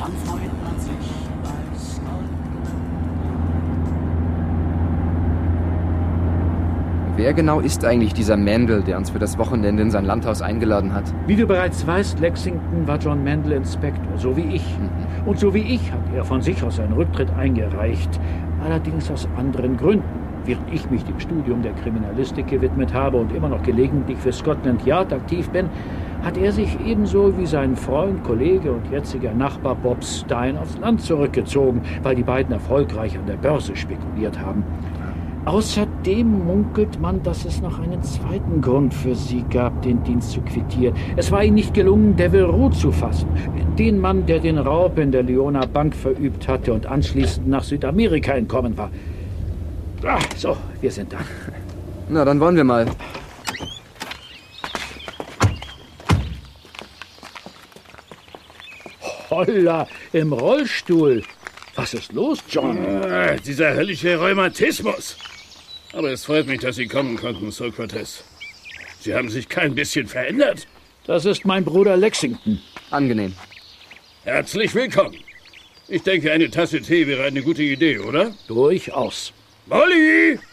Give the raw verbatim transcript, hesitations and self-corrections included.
dann freut man sich, weiß Gott. Wer genau ist eigentlich dieser Mandel, der uns für das Wochenende in sein Landhaus eingeladen hat? Wie du bereits weißt, Lexington war John Mandel Inspektor, so wie ich. Mhm. Und so wie ich hat er von sich aus seinen Rücktritt eingereicht. Allerdings aus anderen Gründen. Während ich mich dem Studium der Kriminalistik gewidmet habe und immer noch gelegentlich für Scotland Yard aktiv bin, hat er sich ebenso wie sein Freund, Kollege und jetziger Nachbar Bob Stein aufs Land zurückgezogen, weil die beiden erfolgreich an der Börse spekuliert haben. Außerdem munkelt man, dass es noch einen zweiten Grund für sie gab, den Dienst zu quittieren. Es war ihnen nicht gelungen, Devereux zu fassen. Den Mann, der den Raub in der Leona Bank verübt hatte und anschließend nach Südamerika entkommen war. Ah, so, wir sind da. Na, dann wollen wir mal. Holla, im Rollstuhl. Was ist los, John? Ah, dieser höllische Rheumatismus. Aber es freut mich, dass Sie kommen konnten, Sokrates. Sie haben sich kein bisschen verändert. Das ist mein Bruder Lexington. Angenehm. Herzlich willkommen. Ich denke, eine Tasse Tee wäre eine gute Idee, oder? Durchaus. Molly!